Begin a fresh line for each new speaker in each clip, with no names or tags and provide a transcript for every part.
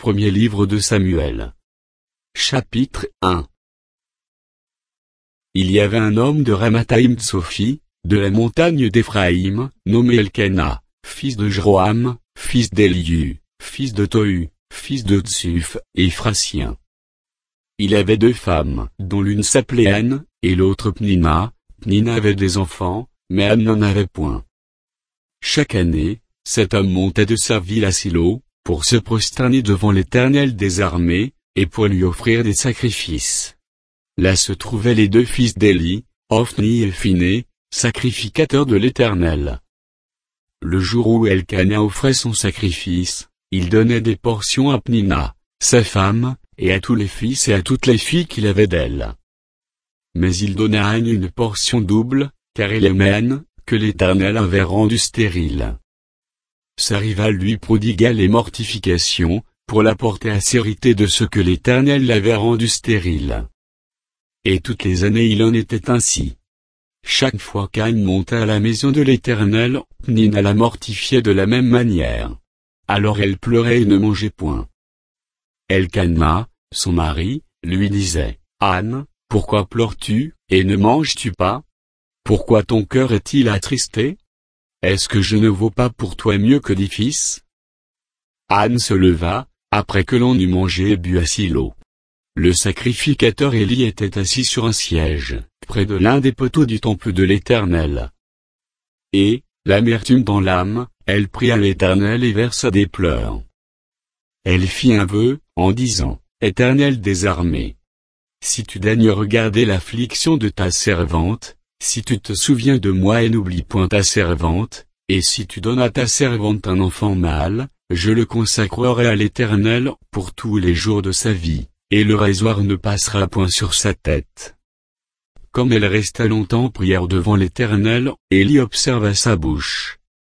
Premier livre de Samuel. Chapitre 1. Il y avait un homme de Ramathaïm Tsophi, de la montagne d'Éphraïm, nommé Elkana, fils de Jeroham, fils d'Éliu, fils de Tohu, fils de Tsuf, Éphrasien. Il avait 2 femmes, dont l'une s'appelait Anne, et l'autre Pnina. Pnina avait des enfants, mais Anne n'en avait point. Chaque année, cet homme montait de sa ville à Silo, pour se prosterner devant l'Éternel des armées, et pour lui offrir des sacrifices. Là se trouvaient les 2 fils d'Éli, Ophni et Phiné, sacrificateurs de l'Éternel. Le jour où Elkana offrait son sacrifice, il donnait des portions à Pnina, sa femme, et à tous les fils et à toutes les filles qu'il avait d'elle. Mais il donna à Anne une portion double, car il aimait Anne, que l'Éternel avait rendue stérile. Sa rivale lui prodigua les mortifications, pour la porter à sérité de ce que l'Éternel l'avait rendu stérile. Et toutes les années il en était ainsi. Chaque fois qu'Anne montait à la maison de l'Éternel, Pnina la mortifiait de la même manière. Alors elle pleurait et ne mangeait point. Elkana, son mari, lui disait, « Anne, pourquoi pleures-tu, et ne manges-tu pas? Pourquoi ton cœur est-il attristé? Est-ce que je ne vaux pas pour toi mieux que 10 fils? » Anne se leva, après que l'on eut mangé et bu à Silo. Le sacrificateur Éli était assis sur un siège, près de l'un des poteaux du temple de l'Éternel. Et, l'amertume dans l'âme, elle pria l'Éternel et versa des pleurs. Elle fit un vœu, en disant, « Éternel des armées, si tu daignes regarder l'affliction de ta servante, si tu te souviens de moi et n'oublies point ta servante, et si tu donnes à ta servante un enfant mâle, je le consacrerai à l'Éternel pour tous les jours de sa vie, et le rasoir ne passera point sur sa tête. » Comme elle resta longtemps en prière devant l'Éternel, Éli observa sa bouche.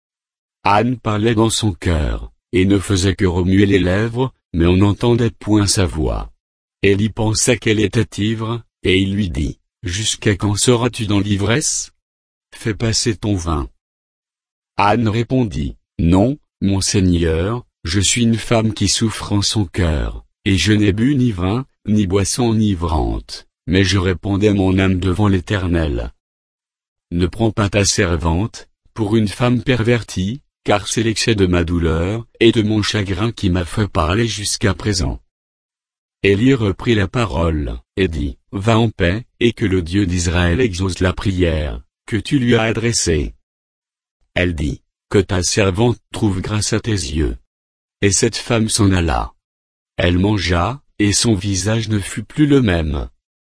Anne parlait dans son cœur, et ne faisait que remuer les lèvres, mais on n'entendait point sa voix. Éli pensa qu'elle était ivre, et il lui dit, « Jusqu'à quand seras-tu dans l'ivresse? Fais passer ton vin. » Anne répondit, « Non, mon Seigneur, je suis une femme qui souffre en son cœur, et je n'ai bu ni vin, ni boisson enivrante, mais je répondais mon âme devant l'Éternel. Ne prends pas ta servante pour une femme pervertie, car c'est l'excès de ma douleur et de mon chagrin qui m'a fait parler jusqu'à présent. » Éli reprit la parole, et dit, « Va en paix, et que le Dieu d'Israël exauce la prière que tu lui as adressée. » Elle dit, « Que ta servante trouve grâce à tes yeux. » Et cette femme s'en alla. Elle mangea, et son visage ne fut plus le même.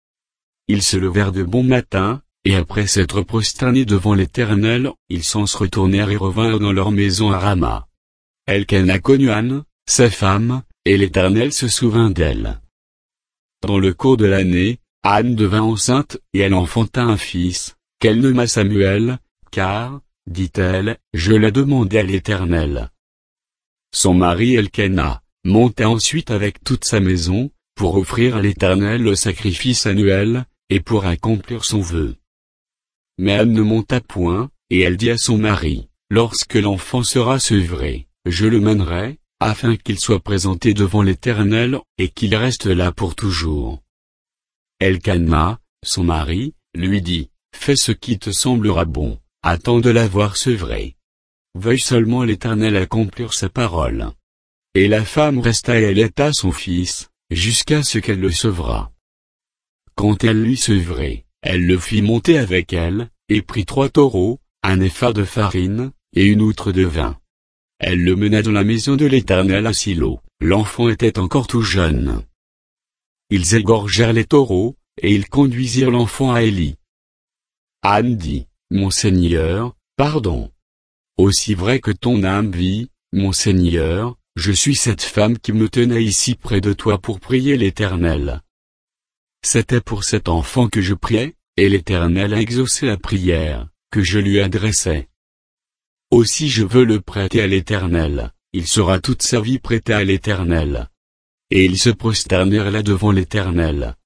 Ils se levèrent de bon matin, et après s'être prosternés devant l'Éternel, ils s'en retournèrent et revinrent dans leur maison à Rama. Elkana connut Anne, sa femme, et l'Éternel se souvint d'elle. Dans le cours de l'année, Anne devint enceinte, et elle enfanta un fils, qu'elle nomma Samuel, car, dit-elle, je l'ai demandé à l'Éternel. Son mari Elkana monta ensuite avec toute sa maison, pour offrir à l'Éternel le sacrifice annuel, et pour accomplir son vœu. Mais Anne ne monta point, et elle dit à son mari, lorsque l'enfant sera sevré, je le mènerai, afin qu'il soit présenté devant l'Éternel, et qu'il reste là pour toujours. Elkana, son mari, lui dit, fais ce qui te semblera bon, attends de l'avoir sevré. Veuille seulement l'Éternel accomplir sa parole. Et la femme resta et allaita son fils, jusqu'à ce qu'elle le sevrât. Quand elle l'eut sevré, elle le fit monter avec elle, et prit 3 taureaux, un épha de farine, et une outre de vin. Elle le mena dans la maison de l'Éternel à Silo, l'enfant était encore tout jeune. Ils égorgèrent les taureaux, et ils conduisirent l'enfant à Éli. Anne dit, mon Seigneur, pardon. Aussi vrai que ton âme vit, mon Seigneur, je suis cette femme qui me tenait ici près de toi pour prier l'Éternel. C'était pour cet enfant que je priais, et l'Éternel a exaucé la prière que je lui adressais. Aussi je veux le prêter à l'Éternel, il sera toute sa vie prêté à l'Éternel. Et ils se prosternèrent là devant l'Éternel.